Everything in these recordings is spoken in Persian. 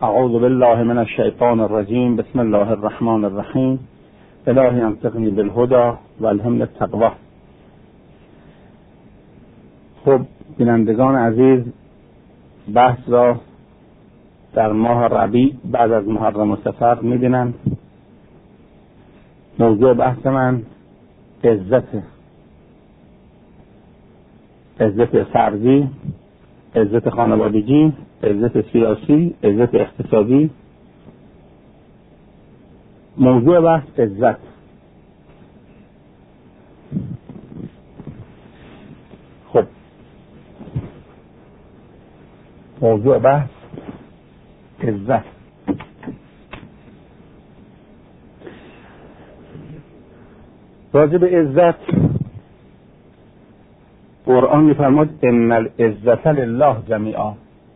اعوذ بالله من الشیطان الرجیم. بسم الله الرحمن الرحیم. الهی انطقنی بالهدى و الهمنی التقوی. خب بینندگان عزیز، بحث را در ماه ربیع بعد از محرم و صفر می‌بینن. موضوع بحث من عزت فردی، عزت خانوادگی، عزت سیاسی، عزت اقتصادی. موضوع بحث عزت. خب موضوع بحث عزت. راجع به عزت قرآن می‌فرماید ان العزت لله جمیعا.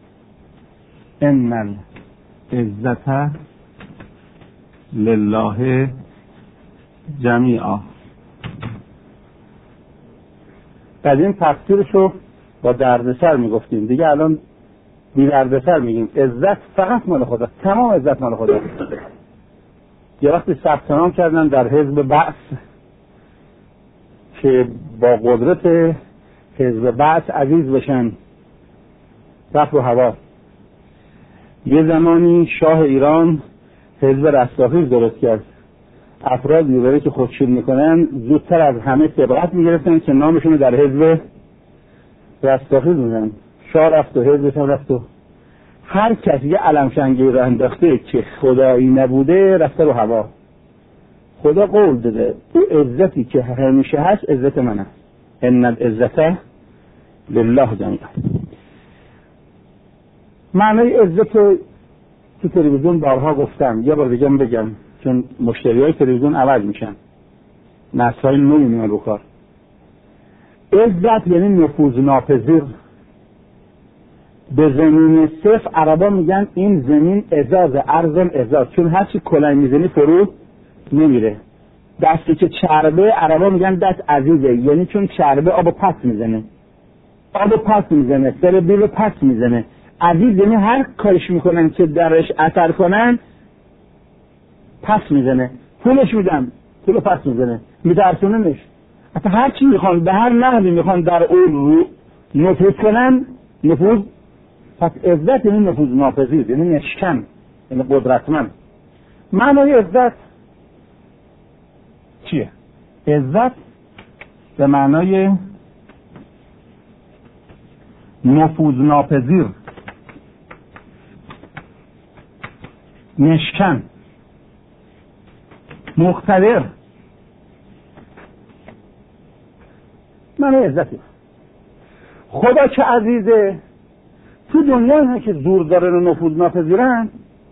ان العزت لله جمیعا. بعد این تفسیرشو با دردسر میگفتیم، دیگه الان بی دردسر میگیم عزت فقط مال خدا، تمام عزت مال خدا. یه وقتی ثبت نام کردن در حزب بعث که با قدرت حزب بعث عزیز بشن، رفت رو هوا. یه زمانی شاه ایران حزب رستاخیز درست کرد. افرادی برای که خودشون میکنن زودتر از همه سبقت میگرفتن که نامشون در حزب رستاخیز میزنن. شاه رفت و حزبش هم رفت و هر کسی یه علمشنگی رو انداخته که خدایی نبوده رفته رو هوا. خدا قول داده او عزتی که همیشه هست عزت من هست. ان العزت لله جمیعا. معنی عزت رو تو تلویزیون بارها گفتم، یه بار دیگه بگم چون مشتری های تلویزیون عوض میشن، نسل‌های نو میان رو کار. عزت یعنی نفوذ ناپذیر. به زمین صفر عربا میگن این زمین ازاز، ارضم ازاز، چون هرچی کلاه میزنی فرو نمیره. دستی که چربه عربا میگن دست عزیزه، یعنی چون چربه آب پس میزنه، سر بیل پس میزنه. عزیز یعنی هر کارش میکنن که درش اثر کنن پس میزنه. پولش میدن پول پس میزنه، میترسوننش. حتی هر چی میخوان به هر نحوی میخوان در اون نفوذ کنن، نفوذ. پس عزت یعنی نفوذ ناپذیر، یعنی نشکن، یعنی قدرتمند. معنای عزت چیه؟ عزت به معنای نفوذ ناپذیر، نشکن، مقتدر. معنای عزتی. خدا که عزیزه، تو دنیا اینه که زور دارن و نفوذ ناپذیرن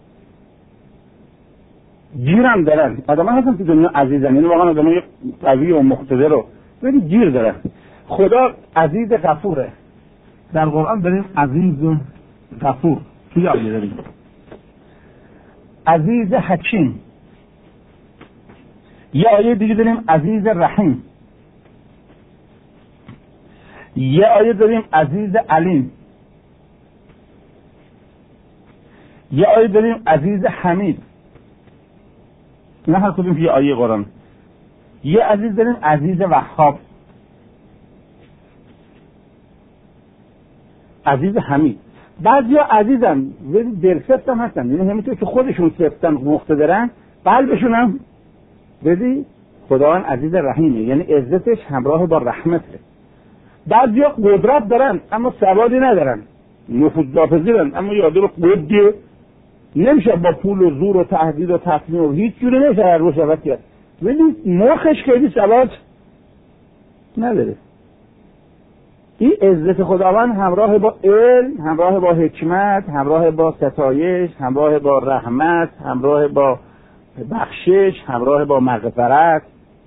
گیرم دارن. آدم ها هستن تو دنیا عزیزن، یعنی واقعا آدم های قوی و مقتدر رو ولی گیر دارن. خدا عزیز غفوره. در قرآن داریم عزیز و غفور، توی آیه داریم عزیز حکیم. یه آیه دیگه داریم عزیز رحیم. یه آیه داریم عزیز علیم. یه آیه داریم عزیز حمید. نه هر کدوم یه آیه قرآن. یه عزیز داریم عزیز وهاب، عزیز حمید. بعضیا عزیزن ولی دلسفت هم هستن، یعنی همینطور که خودشون سفتن مقتدرن قلبشون هم بدی خداوند عزیز رحیمه، یعنی عزتش همراه با رحمته. بعضیا قدرت دارن اما سوادی ندارن، نفوذ ناپذیرن اما یادو رو قدیه نمیشه با پول و زور و تهدید و تصمیم و هیچ جوری نمیشه هر روز شود کرد، ولی مخش خیلی سواد نداره. این عزت خداوند همراه با علم، همراه با حکمت، همراه با ستایش، همراه با رحمت، همراه با بخشش، همراه با مغفرت.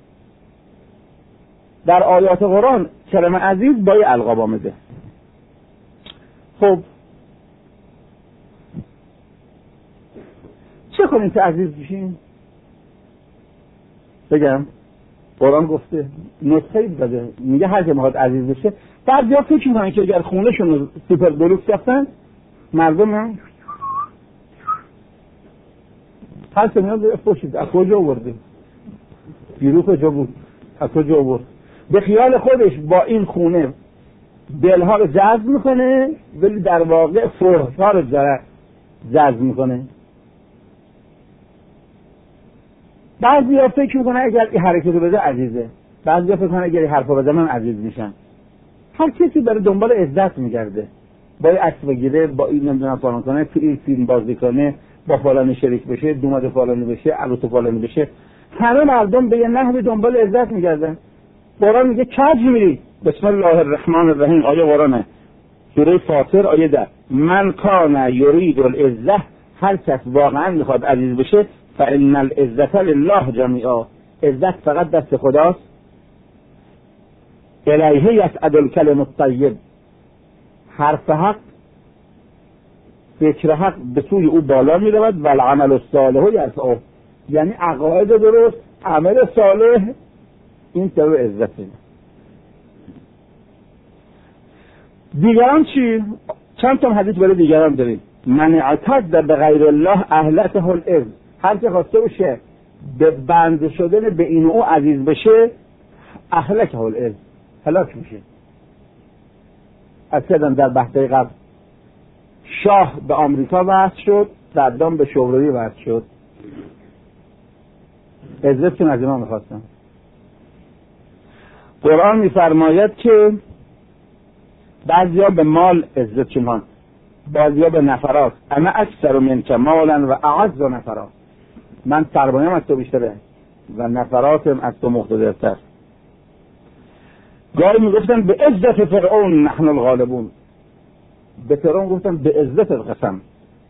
در آیات قرآن کلمه عزیز با یه القاب آمده. خب چه کنیم که عزیز بشیم؟ بگم قرآن گفته نسخه داده، میگه هر که میخواد عزیز بشه. بعضیا فکر میکنن که اگر خونه‌شون رو سوپر دلوکس رفتن مردم هر سمیان به پشت از کجا آورده؟ بیرو کجا بود؟ از کجا آورد؟ به خیال خودش با این خونه دلها رو جذب میکنه، ولی در واقع فرها رو جذب میکنه. بعضیا فکر میکنه اگر این حرکت رو بده عزیزه، بعضیا فکر میکنه اگر این حرفا بزنن عزیز میشن. هر کسی برای دنبال عزت میگرده، با این عکس بگیره، با این نمیدونم فلان کنه، تو این فیلم بازی کنه، با فلانی شریک بشه، دوماد فلانی بشه، عروس فلانی بشه. همه مردم به یه نحوی دنبال عزت میگردن. قرآن میگه کج میری. بسم الله الرحمن الرحیم، آیه قرآنه، سوره فاطر آیه 10. من کان یرید العزة، هر کس واقعا میخواد عزیز بشه، فإن العزة لله جمیعا، عزت فقط دست خداست. الیه یصعد الکلم الطیب، حرف حق، فکر حق به سوی او بالا می رود، و العمل الصالح یرفعه، یعنی عقاید درست، عمل صالح، این طور عزته. دیگران چی؟ چند تا حدیث برای دیگران داریم. من اعتد به غیر الله اهلته العز، هر که خواسته باشه به بند شدن به این او عزیز بشه، اهلته العز، هلاک میشه. اصلا در بحث‌های قبل شاه به آمریکا وصل شد، صدام به شوروی وصل شد. عزتشون از اینا میخواستن. قرآن میفرماید که بعضیا به مال عزتشون هست، بعضیا به نفرات. انا اکثر منک مالا و اعز نفرات، من سرمایه‌ام از تو بیشتره و نفراتم از تو مقتدرتر. گاهی میگفتن به عزت فرعون نحن الغالبون، به فرعون گفتن به عزت القسم.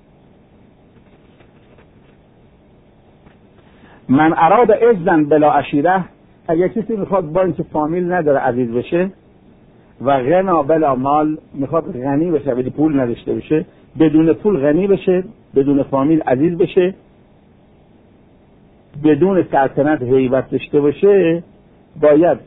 من اراد عزا بلا عشیره، اگر کسی میخواد با اینکه فامیل نداره عزیز بشه، و غنا بلا مال، میخواد غنی بشه ولی پول نداشته بشه، بدون پول غنی بشه، بدون فامیل عزیز بشه، بدون سلطنت هیبت داشته باشه، باید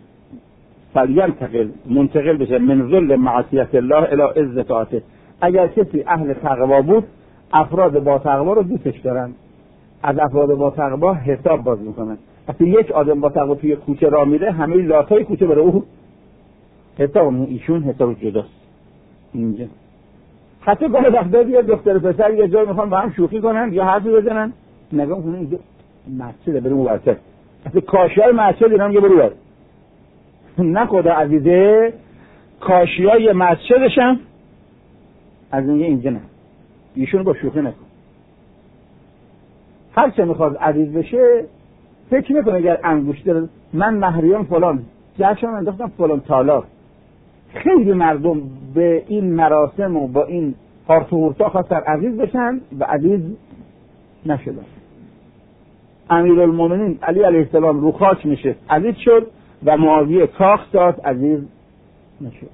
منتقل بشه من ذل معصیت الله الی عز طاعته. اگر کسی اهل تقوا بود، افراد با تقوا رو دوستش دارن، از افراد با تقوا حساب باز میکنن. وقتی یک آدم با تقوا توی کوچه راه میره، همه لاتای کوچه برای او حساب، ایشون حساب جداست. اینجا حتی گاه وقتا بیاد دختر پسر یه جای میخوان با هم شوخی کنن یا حرفی بزنن، نگاه کنن اینجا مسجده، بریم اون وسط. اصلا کاشیای مسجد اینا میگه برو ور. نه خدا عزیزه، کاشیای مسجدشم از اینجا نه، ایشون با شوخی نکن. هر چه میخواد عزیز بشه فکر نکنه اگر انگشتر من مهریان فلان جشن انداختم فلان تالار. خیلی مردم به این مراسم و با این هارت و هورتا خواستن عزیز بشن و عزیز نشدن. امیرالمومنین علی علیه السلام رو خاک نشست عزیز شد و معاویه کاخ داد عزیز نشد.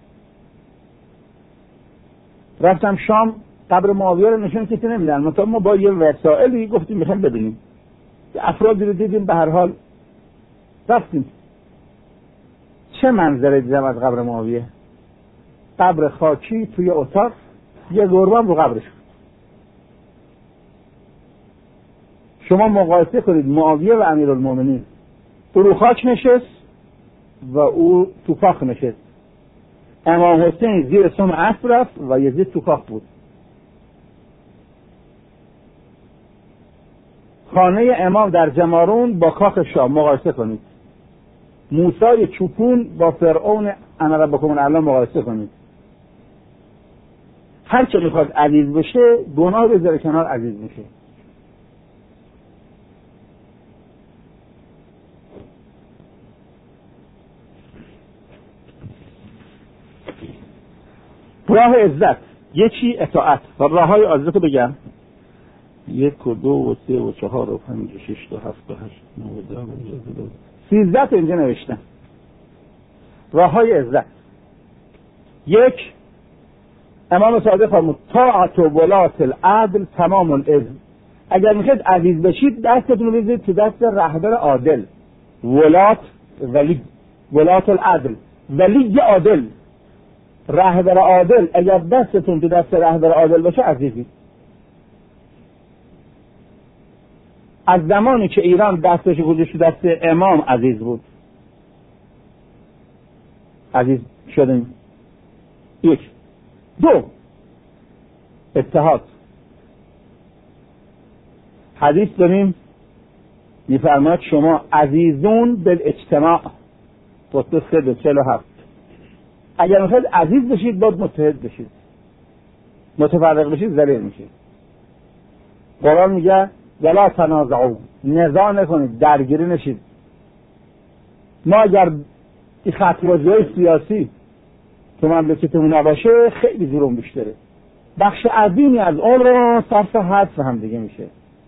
رفتم شام، قبر معاویه رو نشون کسی نمیدن، مثلا ما با یه وسائلی گفتیم میخوایم ببینیم، افرادی رو دیدیم، به هر حال رفتیم. چه منظره دیدم از قبر معاویه؟ قبر خاکی توی اتاق، یه گربه رو قبرش. شما مقایسه کنید معاویه و امیرالمومنین، او رو خاک نشست و او تو کاخ نشست. امام حسین زیر سم اسب رفت و یزید تو کاخ بود. خانه امام در جمارون با کاخ شاه مقایسه کنید. موسی چوپون با فرعون انا ربکم الاعلی مقایسه کنید. هر چه میخواد عزیز بشه گناه بذاره کنار، عزیز میشه. راه عزت یکی اطاعت. و راه های عزت رو بگم: 1 و 2 و 3 و 4 و 5 و 6 و 7 و 8 و 9 و 10 و 13 اینجا نوشتم. راه های عزت: 1. امام صادق فرمود طاعت ولات العدل تمام العز. اگر میخواید عزیز بشید دستتون رو بذارید تو دست رهبر عادل. ولات ولی، ولات العدل، ولی عادل، رهبر عادل. اگر دستتون تو دست رهبر عادل باشه عزیزی. از زمانی که ایران دستش گذاشت دست امام عزیز بود، عزیز شدیم. یک. دو، اتحاد. حدیث داریم میفرماید شما عزیزون بالاجتماع، خطبه 3:47. اگر میخواید عزیز بشید باید متحد بشید، متفرق بشید ذلیل میشید. قرآن میگه ولا تنازعوا، نزاع نکنید، درگیری نشید. ما اگر این خطرازی‌های سیاسی تو مملکتمون نباشه خیلی جرم بیشتره، بخش عظیمی از عمر صرف حرف هم دیگه میشه.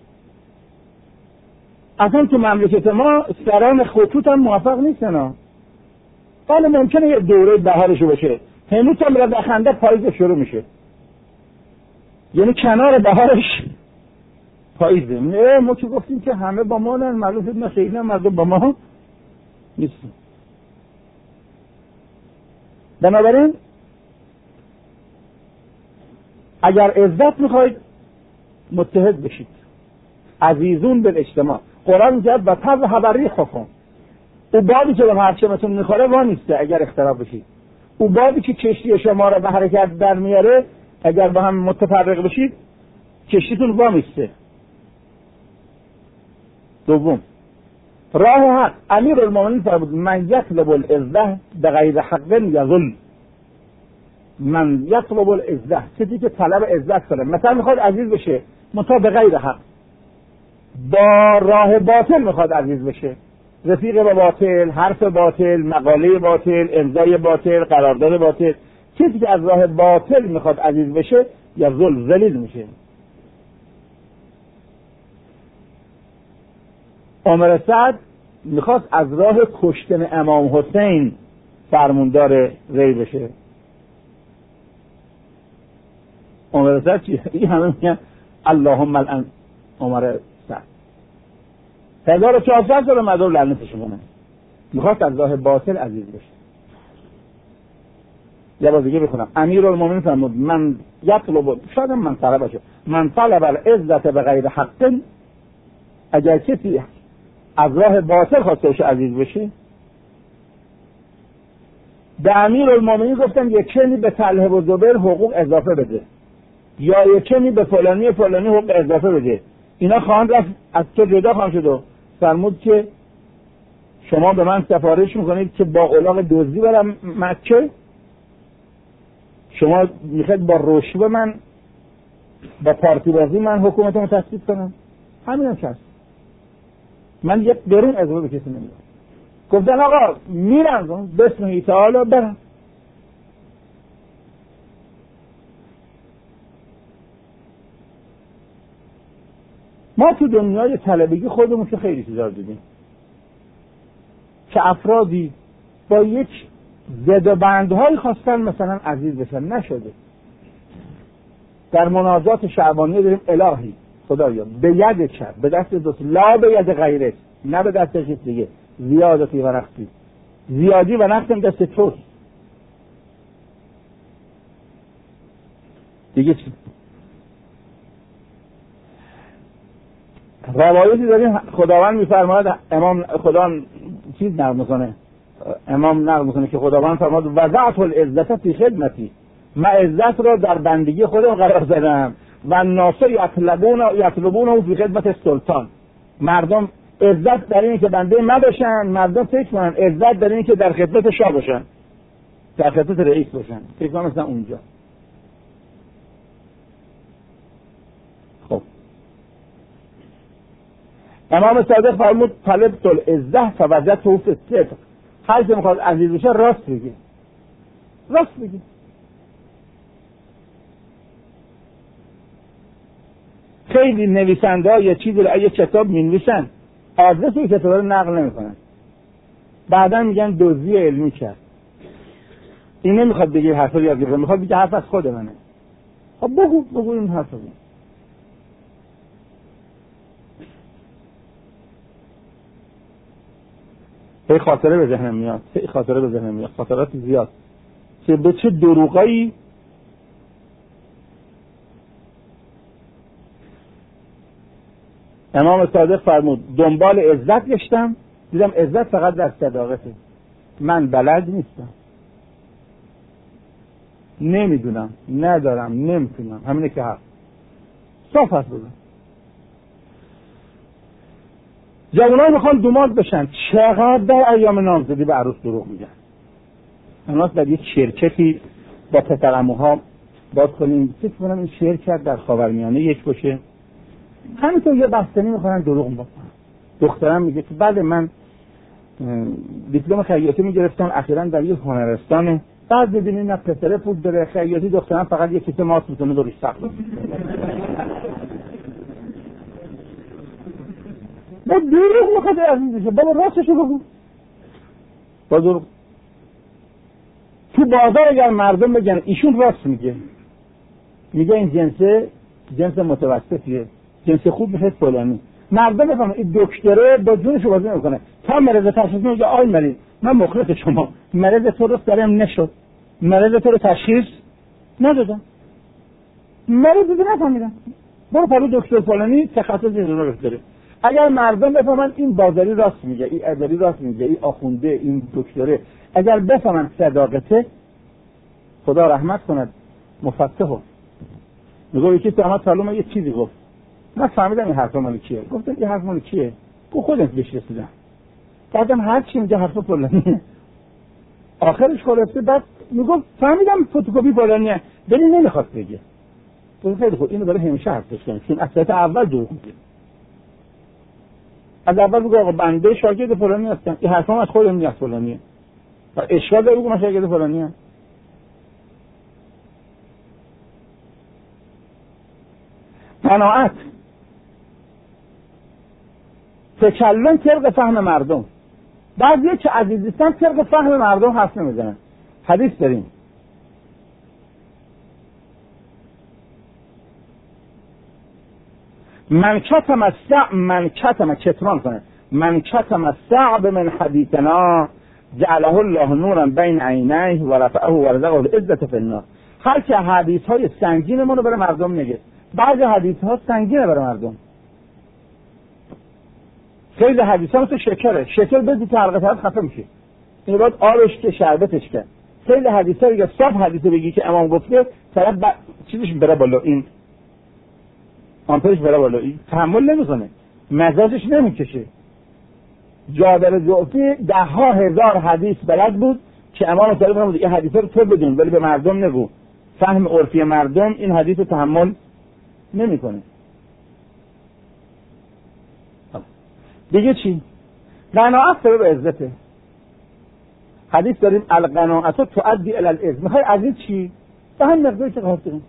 اصلا تو مملکت ما سران خطوط هم موفق نیستن. حالا ممکنه یه دوره بهارشو باشه، هنوز هم را بخنده پاییز شروع میشه، یعنی کنار بهارش پاییزه. نه ما که گفتیم که همه با ما نه، معلوم شد نه خیلی مردم با ما نیستن. بنابراین اگر عزت میخواید متحد بشید، عزیزون بالاجتماع. قرآن میگه و تذهب ریحکم، او بادی که به پرچمتون میخوره وا نیسته اگر اختلاف بشید. او بادی که کشتی شما را به حرکت در میاره اگر با هم متفرق بشید کشتیتون وا میسته. دوم، راه حق. امیرالمومنین فرمود من یطلب العزة بغیر حق یذل. من یطلب العزة، کسی که طلب عزت کنه، مثلا میخواد عزیز بشه منتها به غیر حق، با راه باطل میخواد عزیز بشه، رفیق با باطل، حرف باطل، مقاله باطل، امضای باطل، قرارداد باطل. کسی که از راه باطل میخواد عزیز بشه یا ذلیل میشه. عمر سعد میخواست از راه کشتن امام حسین فرماندار ری بشه. عمر سعد چیه؟ این همه میگن اللهم الان عمر سعد 1400 سال مدار لعنتش کنه، میخواست از راه باطل عزیز بشه. یه بار دیگه بخونم. امیرالمومنین فرمود من یطلب، شاید من طلب باشه، من طلب العزة بغیر حق، اگر کسی از راه باطل خواسته باشه عزیز بشه. به امیرالمومنین گفتن یکنی به طلحه و زبیر حقوق اضافه بده، یا یکنی به فلانی حقوق اضافه بده. اینا خواهند رفت از تو جدا خواهم شد و فرمود که شما به من سفارش میکنید که با الاغ دزدی برم مکه، شما میخواید با رشوه من، با پارتی بازی من حکومتمو تثبیت کنم. همین هم هست. من یک درون اضافه به کسی نمیدم. گفتن آقا میرم بسم تعالی برم. ما تو دنیای طلبگی خودمون که خیلی چیزا دیدیم که افرادی با یک زد و بندهایی خواستن مثلا عزیز بشن، نشده. در مناجات شعبانیه داریم الهی خدایا به ید چپ، به دست دوست، لا به ید غیرت، نه به دست کسی دیگه، زیادتی و نقصی، زیادی و نقص دست توست دیگه. چی روایتی داریم خداوند میفرماید، امام خدا چیز نقل میکنه، امام نقل میکنه که خداوند فرمود وضعت العزة فی خدمتی، من عزت را در بندگی خودم قرار دادم و الناس یطلبونه فی خدمت السلطان. مردم عزت در اینه که بنده من باشن، مردم فکر کنن عزت در اینه که در خدمت شاه باشن، در خدمت رئیس باشن، فکر کنن مثلا اونجا. خب امام صادق فرمود طلبت العزة فوجدته فی الصدق. هر کی میخواد عزیز بشه راست بگه، راست بگه. خیلی نویسنده ها یه چیزی رو یه کتاب می‌نویسن، آدرس این کتاب رو نقل نمی‌کنن، بعدا میگن دزدی علمی کرد. این نمیخواد بگه حرف رو یاد بگیره، میخواد بگه حرف از خود منه. خب بگو این حرف رو. هی خاطره به ذهنم میاد، خاطرات زیاد که به چه دروغایی امام صادق فرمود دنبال عزت گشتم، دیدم عزت فقط در صداقته. من بلد نیستم، نمیدونم، ندارم، نمیتونم، همینه که هست. صاف هست بودم. جوانان میخوان دوماد بشن، چقدر در ایام نامزدی به عروس دروغ میگن. الان در یک شرکتی با پسرعموها باز کنیم، فکر کنم این شرکت در خاورمیانه یک باشه، همینطور یه بستنی میخوان دروغ بکنن. دخترم میگه که بله من دیپلم خیاطی میگرفتم، اخیراً در یک هنرستانه، بعد ببینید نه پسره پول داره، خیاطی دخترم فقط یک کیسه ماست میتونه دورش سخت کنه. با دروغ میخواد عزیز بشه، بابا راستشو بگو. با دروغ تو بازار اگر مردم بگن ایشون راست میگه، میگه این جنس متوسطیه، جنس خوب میشه فلانی، مردم بفهمن این دکتره با جونشو بازی نمیکنه. تا مریض تشخیص میگه آی مریض من مخلص شما، مریض تو رو سرم نشد، مریض تو رو تشخیص ندادم، مریض دیگه نفهمیدم، برو پلو دکتر فلانی تخصص رو بذاره. اگر مردم بفهمن این بازاری راست میگه، این اداری راست میگه، این آخونده، این دکتره، اگر بفهمن صداقته، خدا رحمت کند مفتحو. میگه یکی تو اما تعلم یه چیزی گفت، من فهمیدم این حرف مال کیه، گفتم این حرف مال کیه، خودت بهش رسیدم، بعدم هر چی میگه حرف فلانیه، آخرش خلاصه بعد میگفت فهمیدم فتوکپی فلانیه، ولی نمیخواست بگه. تو خیلی خوب اینو برای همیشه حرفش کنیم، چون اصلا اول دروغ میگه. از اول بگو آقا بنده شاگرد فلانی هستم، این حرفام از خودم میاد فلانیه، و اشکال داره بگو من شاگرد فلانیه. قناعت، تکلم طبق فهم مردم. بعضی که عزیزیستن طبق فهم مردم حرف نمیزنن. حدیث داریم من کتم الصعب من حدیثنا جعله الله نورا بین عینیه و رفعه و رزقه العزة فی النار. هر که حدیث های سنگین ما رو برای مردم میگه، بعضی حدیث ها سنگینه برای مردم. خیلی حدیث ها مثل شکر بدی تو حلقه طرف خفه میشه، این باید آبش که شربتش که. خیلی حدیث ها اگه صاف حدیث بگی که امام گفته طرف چیزش بره بالا، این آمپرش بره بالا، این تحمل نمیکنه، مزاجش نمیکشه. جابر جعفی 10,000 حدیث بلد بود که امام صادق فرمود این حدیثا رو تو بدون ولی به مردم نگو، فهم عرفی مردم این حدیث رو تحمل نمیکنه. دیگه چی؟ قناعت سبب عزته. حدیث داریم القناعت تؤدی الی العز. میخوای عزیز چی؟ به هم مقداری که قاعد داریم.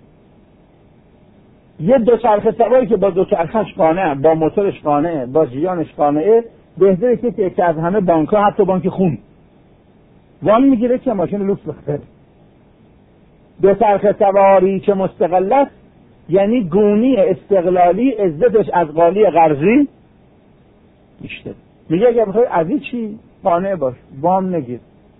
یه دوچرخه سواری که با دوچرخش قانعه، با موتورش قانعه، با جیانش قانعه، بهتره که از همه بانک‌ها حتی بانک خون وام میگیره که ماشین لوکس بخره. دوچرخه سواری که مستقل است یعنی گونی استقلالی، عزتش از قالی قرضی بیشتر. میگه اگه بخوای عزیز چی؟ قانع باش، وام نگیر.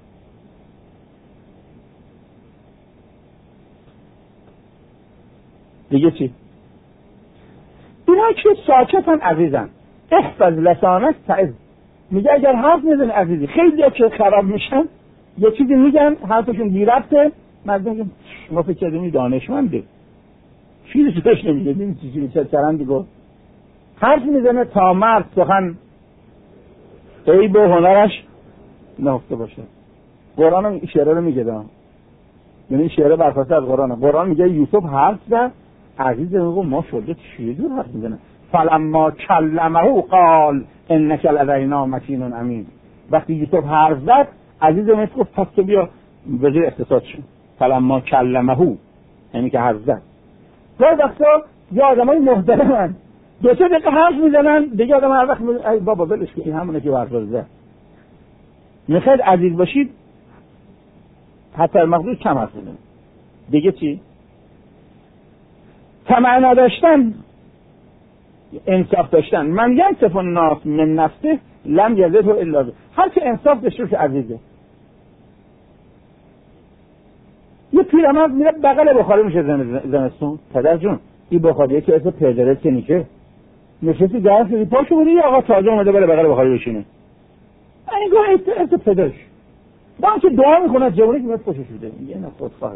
دیگه چی؟ اینا که ساکتن عزیزن. احفظ لسانک تعز. میگه اگر حرف میزنی عزیزی. خیلی ها که خراب میشن یه چیزی میگن حرفشون بی ربطه، مردم میگن ما فکر کردیم این دانشمنده، چیزی توش نمیگه، این چیزی چرندی گفت. حرف میزنه تا مرد سخن عیب و هنرش نهفته باشه. قرآن این شعره رو میگه دام، یعنی این شعره برخواسته از قرآن. قرآن میگه یوسف حرف زد، عزیز میگه ما شده چیه دور حرف میزنه. فلما کلمه قال انک لدینا مکین امین. وقتی یوسف حرف زد عزیز میگه گفت پس تو بیا وزیر اقتصاد شو. فلما کلمه یعنی که حرف زد. گاهی وقتا یه آدمای محترمن دو سه دقیقه حرف میزنن دیگه آدم هر وقت میگه ای بابا ولش کن این همونه که حرف زد. میخواید عزیز باشید حتی المقدور کم حرف بزنید. دیگه چی؟ طمع نداشتن، انصاف داشتن. من ینصف الناس من نفسه لم یزده الا به. هر که انصاف داشته باشه عزیزه. یه پیرمرد میره بغل بخاری میشه زمستون، پدر جون این بخاریه که اسم پدره چه نیشه نشستی درست شدی پاشو بودی یا آقا تازه اومده بره بغل بخاری بشینه این گاه ارتب پدرش با هم که دعا میکنه جوانی که باید خوشش بده میگه نه خودخواه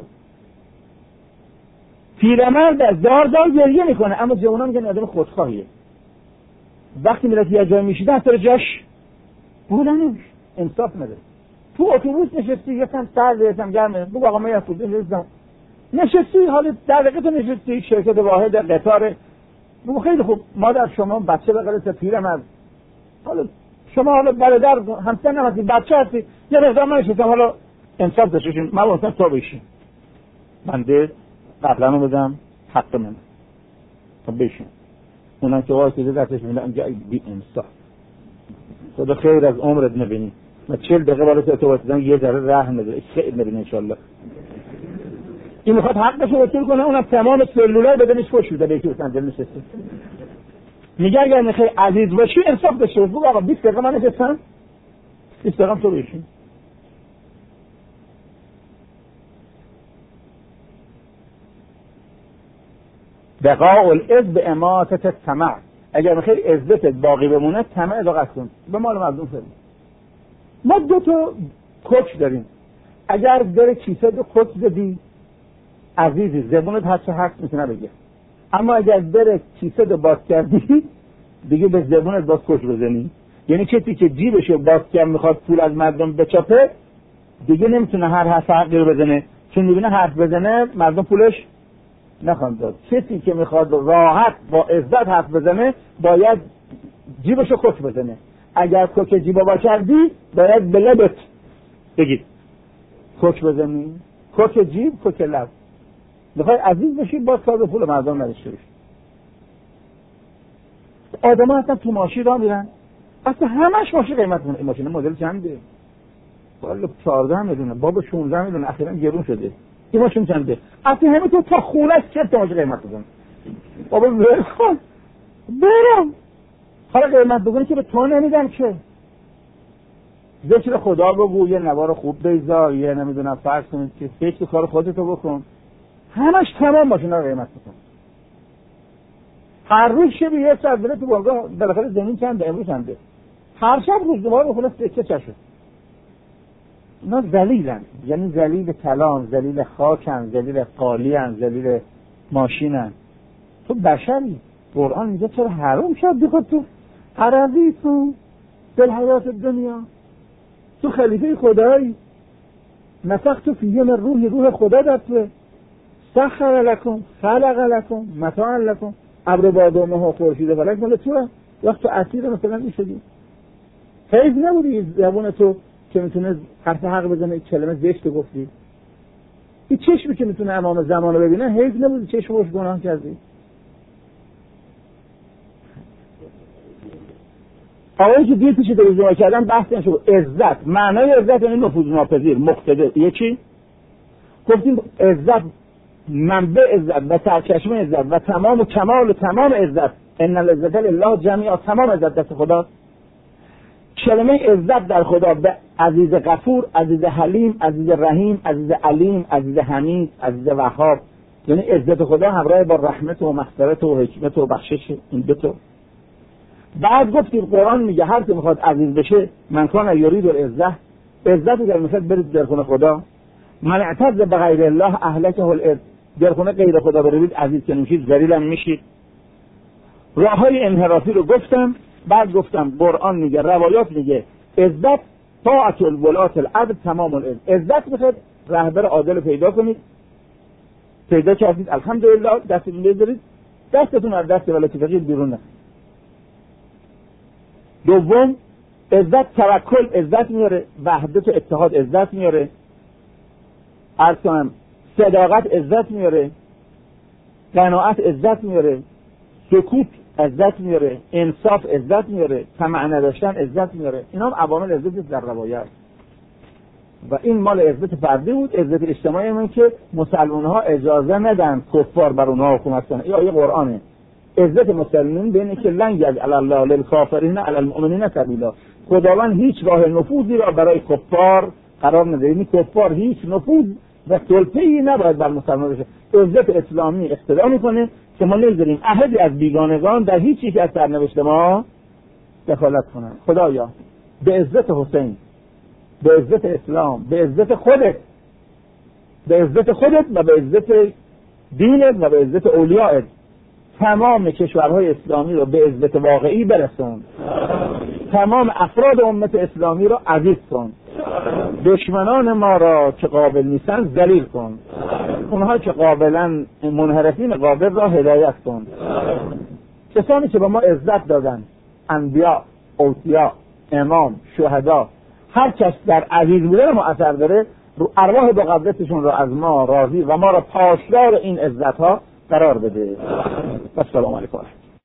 پیرمرد از دار گریه میکنه اما جوانان میگن آدم خودخواهیه وقتی میرسی یه جای میشیده حتی جاش بودنش انصاف نده تو اتوبوس نشستی یکم سرد یکم گرمه بگو آقا من نشستی حالا در دقیقه تو نشستی شرکت واحد قطار بگو خیلی خوب مادر شما بچه بغلت پیرمرد حالا شما حالا برادر همسن هم هستی بچه هستی یه مقدار من نشستم حالا انصاف داشتیم من واسه تو بشین بنده قبلا رو بدم حق من خب بشین اونم که واسه دستش میدن اینجا بی انصاف خدا خیر از عمرت نبینی من 40 دقیقه بالا تو واسه یه ذره رحم بده خیر نبینی ان شاء الله این میخواد حقش رو وصول کنه اونم تمام سلولای بدنش خوش بده به یکی صندلی نشسته میگه اگر میخوای عزیز باشی انصاف داشته باش بگو آقا 20 دقیقه من نشستم 20 دقیقه تو بشین بقاء العز به اماتت الطمع اگر میخوای عزتت باقی بمونه طمع رو قطع کن به مال مردم فری ما 2 تا کوچ داریم اگر در کیسه 2 کوچ بدی عزیزی زبونت هر چه حق میتونه بگه اما اگر در کیسه رو باز کردی دیگه به زبونت باز کوچ بزنی یعنی کسی که جیبشو باز کرد میخواد پول از مردم بچاپه دیگه نمیتونه هر حقی رو بزنه چون میبینه حرف بزنه مردم پولش نخوان داد کسی که میخواد راحت با عزت حرف بزنه باید جیبشو کوچ بزنه اگر کوچ جیبو با کردی باید به لبت بگید کوچ بزنی کوچ جیب کوچ لب میخوای عزیز بشی باز کار به پول مردم نداشته باشی آدم ها اصلا تو ماشین را میرن اصلا همش ماشین قیمت مونه ماشین مدل چنده والا 14 میدونه بابا 16 میدونه اخیرا گرون شده این ماشین چنده اصلا همین تو تا خونش چه تا ماشین قیمت بزن بابا ول کن برم حالا قیمت بگونی که به تو نمیدن که ذکر خدا بگو یه نوار خوب بیزار یه نمیدونم فرض کنید که فکر کار خودتو بکن همش تمام ماشین ها قیمت بکن هر روز شب یه ساعت بره تو بانگاه بالاخره زمین چنده امروز چنده هر شب روزنامه رو بخونه سکه چشه اینا ذلیلن یعنی ذلیل کلام ذلیل خاکن ذلیل قالیان ذلیل ماشینن تو بشری قرآن میگه چرا حرام شد بخواد تو عربی تو دل حیات دنیا تو خلیفه خدایی نفخت فیه من روح خدا در توه سخر لکن خلق لکن متاع لکن ابر بادامه ها خورشید فلک مال توه وقت تو اسیر مثلا میشدی حیف نبودی زبون تو که میتونه حرف حق بزنه کلمه زشت گفتی این چشمی که میتونه امام زمان رو ببینه حیف نبودی چشم روش گناه کردی آقایی که دیر پیش تلویزیون کردن بحث این شد عزت معنای عزت یعنی نفوذ ناپذیر مقتدر یکی گفتیم عزت منبع عزت و سرچشمه عزت و تمام و کمال و تمام عزت ان العزت لله جمیعا تمام عزت دست خدا کلمه عزت در خدا به عزیز غفور عزیز حلیم عزیز رحیم عزیز علیم عزیز حمید عزیز وهاب یعنی عزت خدا همراه با رحمت و مغفرت و حکمت و بخشش این دو تا بعد گفتیم قرآن میگه هر کی میخواد عزیز بشه من کان یرید العزت عزت در میخواد برید در خونه خدا من اعتز به غیر الله اهلکه الارض در خونه غیر خدا برید عزیز که نمیشید ذلیل هم میشید راههای انحرافی رو گفتم بعد گفتم قرآن میگه روایات میگه عزت طاعت الولات العدل تمام العز عزت میخواد رهبر عادل پیدا کنید پیدا کردید الحمدلله دستتون بذارید دستتون از دست ولایت فقیه بیرون نکنید دوم عزت توکل عزت میاره وحدت و اتحاد عزت میاره عرض کنم صداقت عزت میاره قناعت عزت میاره سکوت عزت میاره انصاف عزت میاره طمع نداشتن عزت میاره اینا هم عوامل عزت در روایت و این مال عزت فردی بود عزت اجتماعی من که مسلمان ها اجازه ندن کفار بر اونها حکومت کنن این آیه قرآنه عزت مسلمین بینه که لن یجعل الله للکافرین علی المؤمنین سبیلا خداوند هیچ راه نفوذی را برای کفار قرار نده یعنی کفار هیچ نفوذ و سلطه‌ای نباید بر مسلمان بشه عزت اسلامی اقتدا میکنه که ما نمیذاریم احدی از بیگانگان در هیچ یک از سرنوشت ما دخالت کنن. خدایا به عزت حسین، به عزت اسلام، به عزت خودت، به عزت خودت و به عزت دینت و به عزت اولیائت تمام کشورهای اسلامی رو به عزت واقعی برسون. تمام افراد امت اسلامی رو عزیز کن. دشمنان ما را که قابل نیستن ذلیل کن. اونها که قابلن منحرفین قابل را هدایت کن. کسانی که به ما عزت دادن، انبیا، اوصیا، امام، شهدا، هر کس در عزیز بودن ما اثر داره، رو ارواح مقدسشون را از ما راضی و ما را پاسدار این عزت ها قرار بده. السلام علیکم.